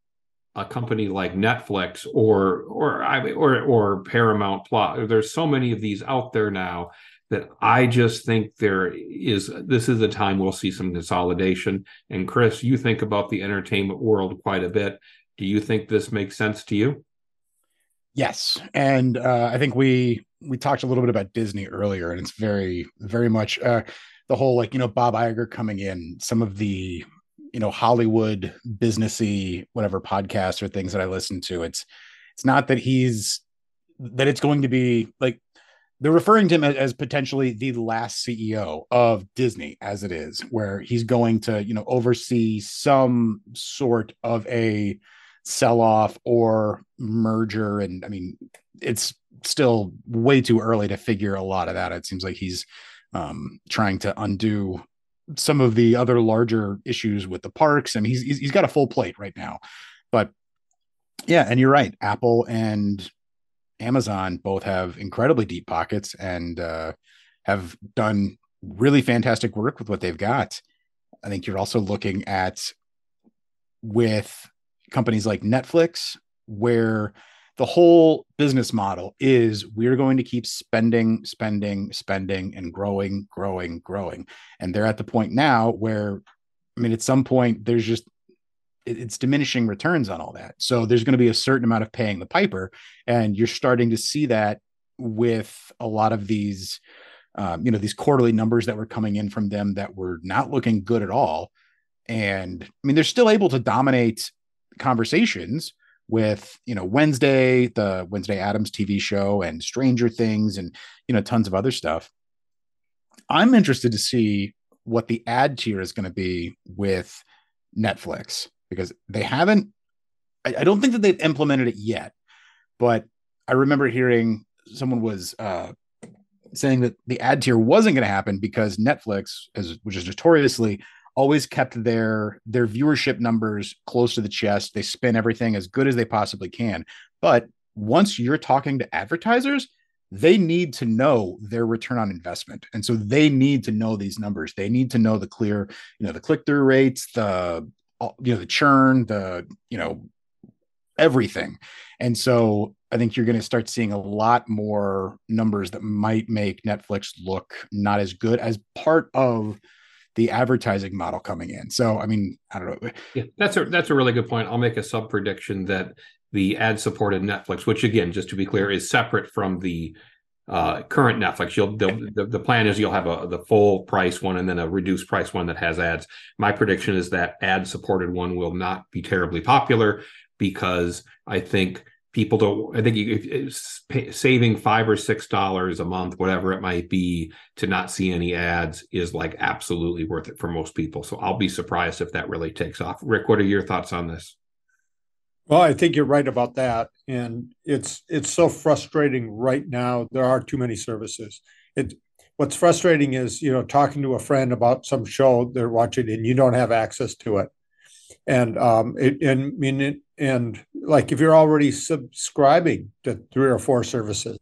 a company like Netflix or or or or Paramount Plus? There's so many of these out there now that I just think there is, this is a time we'll see some consolidation. And Chris, you think about the entertainment world quite a bit. Do you think this makes sense to you? Yes. And uh, I think we we talked a little bit about Disney earlier, and it's very, very much, uh, the whole, like, you know, Bob Iger coming in, some of the, you know, Hollywood businessy, whatever podcasts or things that I listen to, it's, it's not that he's, that it's going to be like, they're referring to him as, as potentially the last C E O of Disney as it is, where he's going to, you know, oversee some sort of a sell-off or merger. And I mean, it's still way too early to figure a lot of that. It seems like he's um, trying to undo some of the other larger issues with the parks. I mean, he's, he's got a full plate right now, but yeah. And you're right. Apple and Amazon both have incredibly deep pockets and uh, have done really fantastic work with what they've got. I think you're also looking at with companies like Netflix, where the whole business model is we're going to keep spending, spending, spending, and growing, growing, growing. And they're at the point now where, I mean, at some point, there's just, it's diminishing returns on all that. So there's going to be a certain amount of paying the piper. And you're starting to see that with a lot of these, um, you know, these quarterly numbers that were coming in from them that were not looking good at all. And I mean, they're still able to dominate conversations with, you know, Wednesday, the Wednesday Addams T V show, and Stranger Things, and, you know, tons of other stuff. I'm interested to see what the ad tier is going to be with Netflix, because they haven't, I, I don't think that they've implemented it yet, but I remember hearing someone was uh, saying that the ad tier wasn't going to happen because Netflix, as, which is notoriously always kept their their viewership numbers close to the chest. They spin everything as good as they possibly can. But once you're talking to advertisers, they need to know their return on investment. And so they need to know these numbers. They need to know the clear, you know, the click-through rates, the, you know, the churn, the, you know, everything. And so I think you're going to start seeing a lot more numbers that might make Netflix look not as good as part of the advertising model coming in. So, I mean, I don't know. Yeah, that's a that's a really good point. I'll make a sub prediction that the ad supported Netflix, which again, just to be clear, is separate from the uh, current Netflix. You'll the, the the plan is you'll have a the full price one and then a reduced price one that has ads. My prediction is that ad supported one will not be terribly popular because I think people don't, I think you, saving five or six dollars a month, whatever it might be, to not see any ads is like absolutely worth it for most people. So I'll be surprised if that really takes off. Rick, what are your thoughts on this? Well, I think you're right about that. And it's it's so frustrating right now. There are too many services. It what's frustrating is, you know, talking to a friend about some show they're watching and you don't have access to it. And um, it, and I mean, it, and like if you're already subscribing to three or four services,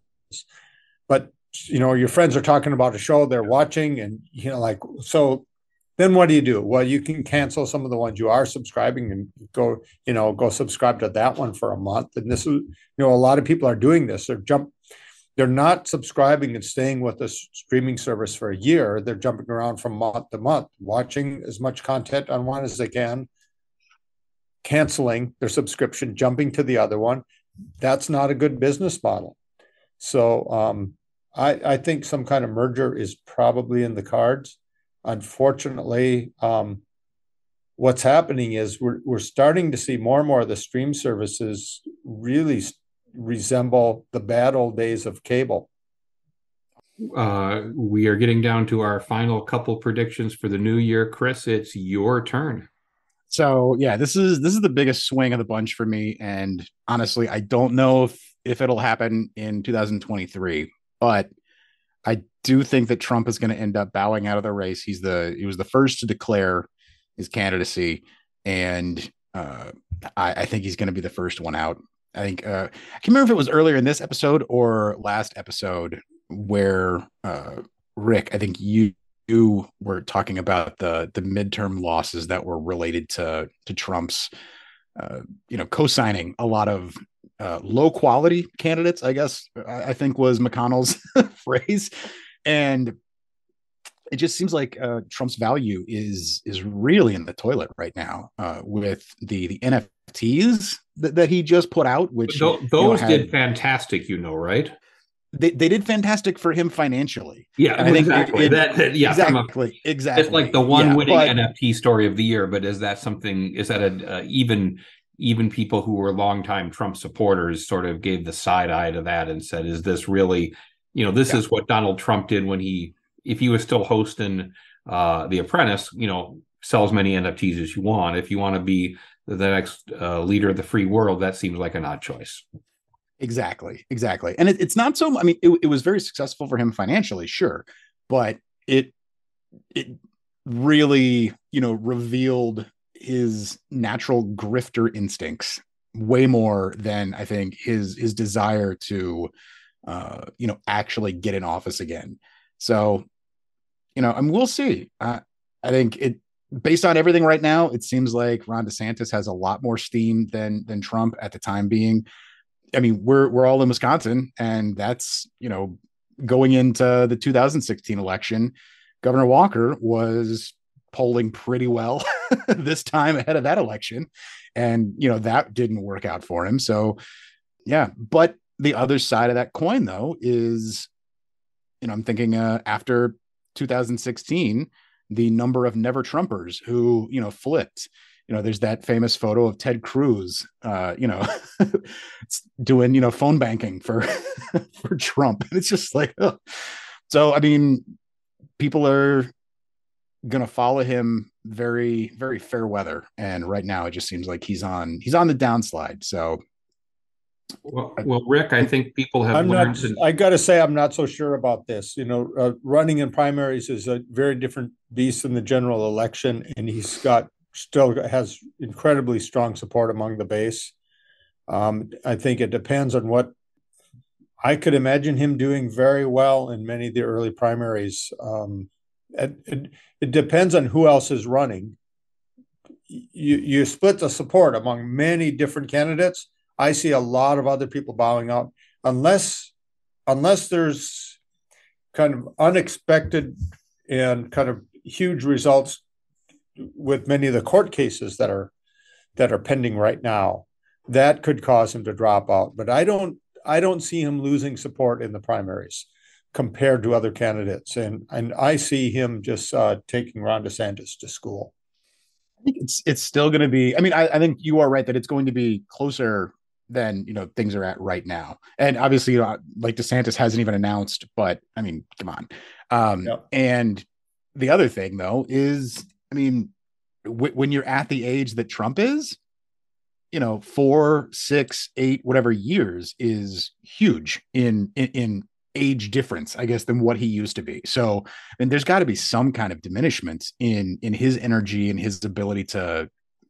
but you know your friends are talking about a show they're watching, and you know, like, so then what do you do? Well, you can cancel some of the ones you are subscribing and go, you know, go subscribe to that one for a month. And this is, you know, a lot of people are doing this. They're jump, they're not subscribing and staying with the streaming service for a year. They're jumping around from month to month, watching as much content on one as they can, canceling their subscription, jumping to the other one. That's not a good business model. So um, I, I think some kind of merger is probably in the cards. Unfortunately, um, what's happening is we're we're starting to see more and more of the stream services really resemble the bad old days of cable. Uh, we are getting down to our final couple predictions for the new year. Chris, it's your turn. So yeah, this is this is the biggest swing of the bunch for me, and honestly, I don't know if if it'll happen in two thousand twenty-three, but I do think that Trump is going to end up bowing out of the race. He's the he was the first to declare his candidacy, and uh, I, I think he's going to be the first one out. I think uh, I can't remember if it was earlier in this episode or last episode where uh, Rick, I think you. You were talking about the the midterm losses that were related to to Trump's, uh, you know, co-signing a lot of uh, low quality candidates. I guess I, I think was McConnell's phrase, and it just seems like uh, Trump's value is is really in the toilet right now uh, with the the N F Ts that, that he just put out. Which those, those you know, had, did fantastic, you know, right? they, they did fantastic for him financially. Yeah, and I think exactly. it, it, that, that, yeah, exactly, a, exactly. It's like the one yeah, winning but, N F T story of the year. But is that something? Is that a uh, even even people who were longtime Trump supporters sort of gave the side eye to that and said, "Is this really? You know, this yeah. is what Donald Trump did when he, if he was still hosting uh, The Apprentice. You know, sell as many N F Ts as you want. If you want to be the next uh, leader of the free world, that seems like an odd choice." Exactly, exactly. And it, it's not so, I mean, it, it was very successful for him financially, sure, but it, it really, you know, revealed his natural grifter instincts way more than I think his, his desire to, uh, you know, actually get in office again. So, you know, and we'll see. Uh, I think it, based on everything right now, it seems like Ron DeSantis has a lot more steam than, than Trump at the time being. I mean, we're we're all in Wisconsin, and that's, you know, going into the two thousand sixteen election, Governor Walker was polling pretty well this time ahead of that election, and you know that didn't work out for him. So, yeah. But the other side of that coin, though, is, you know, I'm thinking uh, after two thousand sixteen, the number of never Trumpers who, you know, flipped. You know, there's that famous photo of Ted Cruz, uh, you know, doing, you know, phone banking for for Trump. And it's just like, ugh. So, I mean, people are going to follow him very, very fair weather. And right now, it just seems like he's on he's on the downslide. So, well, well Rick, I think people have I'm learned. Not, to... I got to say, I'm not so sure about this. You know, uh, running in primaries is a very different beast than the general election, and he's got. Still has incredibly strong support among the base. Um, I think it depends on what I could imagine him doing very well in many of the early primaries. Um, it, it, it depends on who else is running. You, you split the support among many different candidates. I see a lot of other people bowing out unless unless there's kind of unexpected and kind of huge results with many of the court cases that are that are pending right now. That could cause him to drop out. But I don't I don't see him losing support in the primaries compared to other candidates. And and I see him just uh, taking Ron DeSantis to school. I think it's it's still going to be. I mean, I, I think you are right that it's going to be closer than, you know, things are at right now. And obviously, you know, like DeSantis hasn't even announced, but I mean, come on. Um, yep. And the other thing, though, is, I mean, w- when you're at the age that Trump is, you know, four, six, eight, whatever years is huge in, in, in age difference, I guess, than what he used to be. So, and there's got to be some kind of diminishment in, in his energy and his ability to,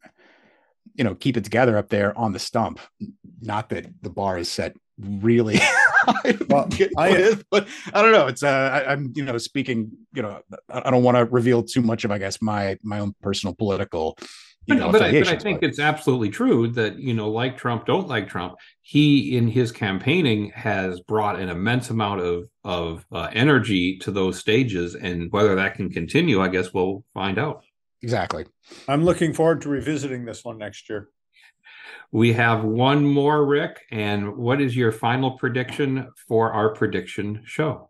you know, keep it together up there on the stump. Not that the bar is set really high, well, I, but I don't know. It's uh, I, I'm, you know, speaking, you know, I don't want to reveal too much of, I guess, my, my own personal political, you but, know, but, I, but I think but. it's absolutely true that, you know, like Trump, don't like Trump. He, in his campaigning, has brought an immense amount of, of uh, energy to those stages. And whether that can continue, I guess we'll find out. Exactly. I'm looking forward to revisiting this one next year. We have one more, Rick. And what is your final prediction for our prediction show?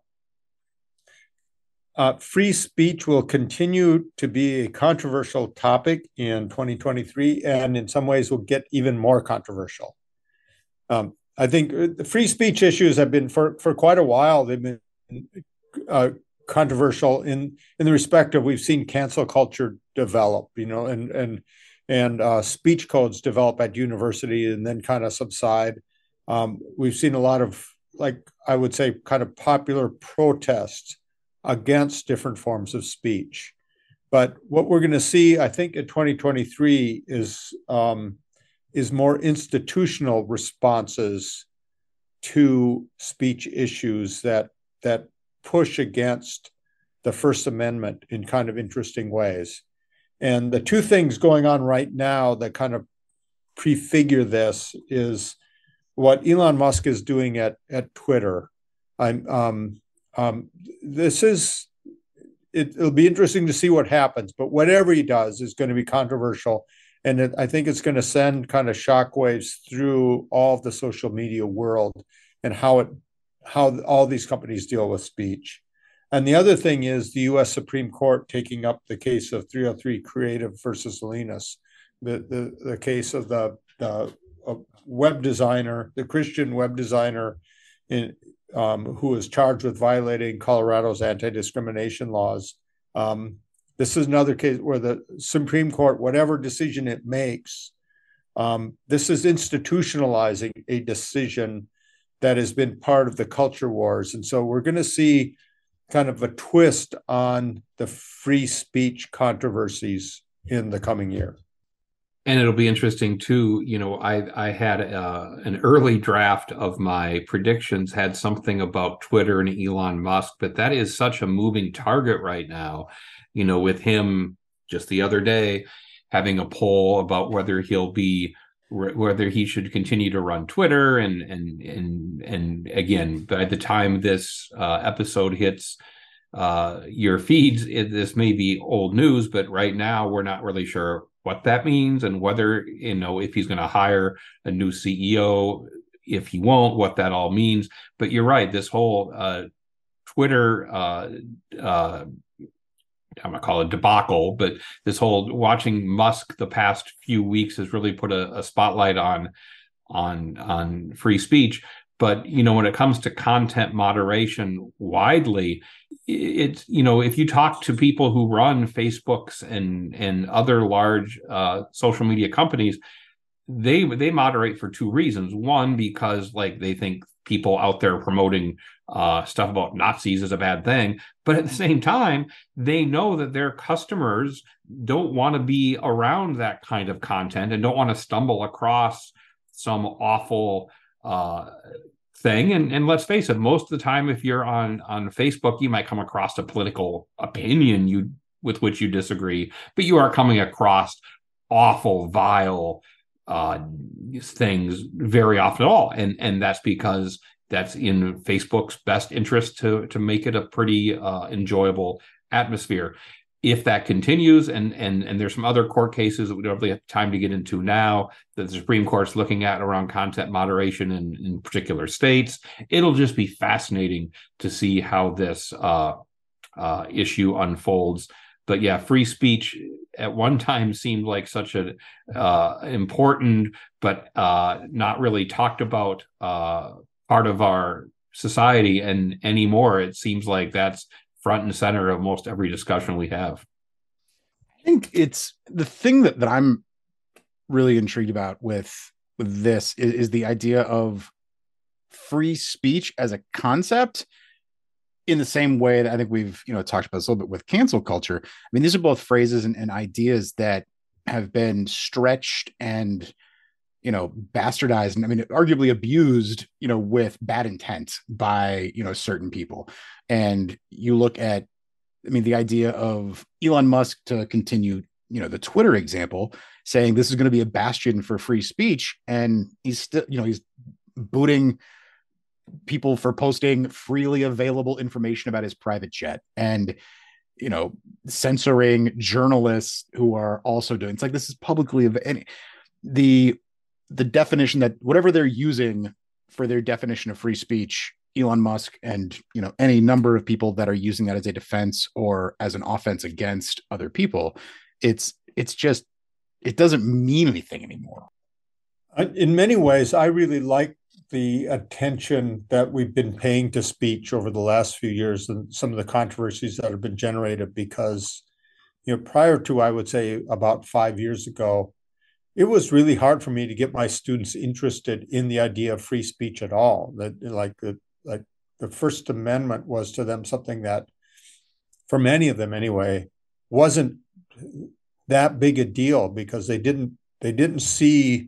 Uh, free speech will continue to be a controversial topic in twenty twenty-three, and in some ways will get even more controversial. Um, I think the free speech issues have been for, for quite a while. They've been uh, controversial in in the respect of we've seen cancel culture develop, you know, and and and uh, speech codes develop at university and then kind of subside. Um, we've seen a lot of, like I would say, kind of popular protests against different forms of speech. But what we're going to see, I think, in twenty twenty-three is um, is more institutional responses to speech issues that that push against the First Amendment in kind of interesting ways. And the two things going on right now that kind of prefigure this is what Elon Musk is doing at at Twitter. I'm um, um, this is it, it'll be interesting to see what happens. But whatever he does is going to be controversial, and it, I think it's going to send kind of shockwaves through all of the social media world and how it how all these companies deal with speech. And the other thing is the U S Supreme Court taking up the case of three oh three Creative versus Salinas, the the, the case of the, the web designer, the Christian web designer in um, who was charged with violating Colorado's anti-discrimination laws. Um, this is another case where the Supreme Court, whatever decision it makes, um, this is institutionalizing a decision that has been part of the culture wars. And so we're going to see kind of a twist on the free speech controversies in the coming year. And it'll be interesting too. You know, I I had uh, an early draft of my predictions had something about Twitter and Elon Musk, but that is such a moving target right now. You know, with him just the other day having a poll about whether he'll be whether he should continue to run Twitter, and and and and again, by the time this uh, episode hits uh, your feeds, it, this may be old news, but right now we're not really sure what that means and whether, you know, if he's going to hire a new C E O, if he won't, what that all means. But you're right, this whole uh, Twitter, uh, uh, I'm going to call it debacle, but this whole watching Musk the past few weeks has really put a, a spotlight on, on, on free speech. But, you know, when it comes to content moderation widely, it's, you know, if you talk to people who run Facebooks and and other large uh, social media companies, they they moderate for two reasons. One, because like they think people out there promoting uh, stuff about Nazis is a bad thing. But at the same time, they know that their customers don't want to be around that kind of content and don't want to stumble across some awful uh, thing. And, and let's face it, most of the time, if you're on, on Facebook, you might come across a political opinion you with which you disagree, but you are coming across awful, vile uh, things very often at all. And, and that's because that's in Facebook's best interest to, to make it a pretty uh, enjoyable atmosphere. If that continues, and and and there's some other court cases that we don't really have time to get into now that the Supreme Court's looking at around content moderation in, in particular states, it'll just be fascinating to see how this uh, uh, issue unfolds. But yeah, free speech at one time seemed like such an uh, important but uh, not really talked about uh, part of our society, and anymore it seems like that's front and center of most every discussion we have. I think it's the thing that, that I'm really intrigued about with, with this is, is the idea of free speech as a concept, in the same way that I think we've, you know, talked about this a little bit with cancel culture. I mean, these are both phrases and, and ideas that have been stretched and, you know, bastardized and I mean, arguably abused, you know, with bad intent by, you know, certain people. And you look at, I mean, the idea of Elon Musk, to continue, you know, the Twitter example, saying this is going to be a bastion for free speech. And he's still, you know, he's booting people for posting freely available information about his private jet, and, you know, censoring journalists who are also doing, it's like, this is publicly, and the, the definition that whatever they're using for their definition of free speech, Elon Musk and, you know, any number of people that are using that as a defense or as an offense against other people, it's, it's just, it doesn't mean anything anymore. In many ways, I really like the attention that we've been paying to speech over the last few years and some of the controversies that have been generated, because, you know, prior to, I would say about five years ago, it was really hard for me to get my students interested in the idea of free speech at all. That like the like the First Amendment was to them something that, for many of them anyway, wasn't that big a deal, because they didn't they didn't see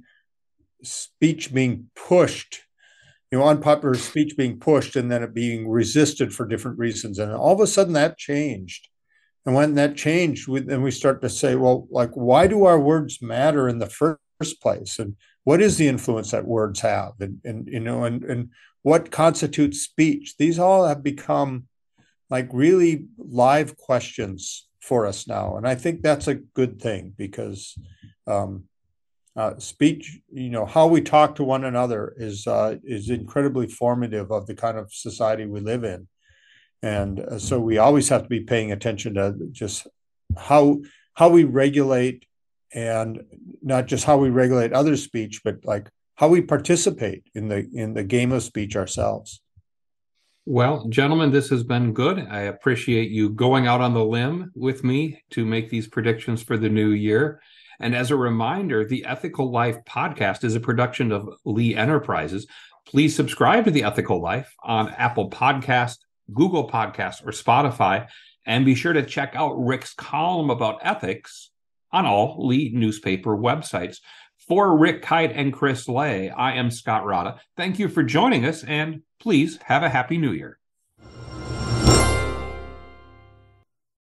speech being pushed, you know, unpopular speech being pushed and then it being resisted for different reasons. And all of a sudden that changed. And when that changed, we, then we start to say, well, like, why do our words matter in the first place? And what is the influence that words have? And, and you know, and, and what constitutes speech? These all have become like really live questions for us now. And I think that's a good thing, because um, Uh, speech, you know, how we talk to one another is uh, is incredibly formative of the kind of society we live in, and uh, so we always have to be paying attention to just how how we regulate, and not just how we regulate other speech, but like how we participate in the in the game of speech ourselves. Well, gentlemen, this has been good. I appreciate you going out on the limb with me to make these predictions for the new year. And as a reminder, the Ethical Life podcast is a production of Lee Enterprises. Please subscribe to the Ethical Life on Apple Podcast, Google Podcasts, or Spotify. And be sure to check out Rick's column about ethics on all Lee newspaper websites. For Rick Kite and Chris Lay, I am Scott Rada. Thank you for joining us, and please have a happy new year.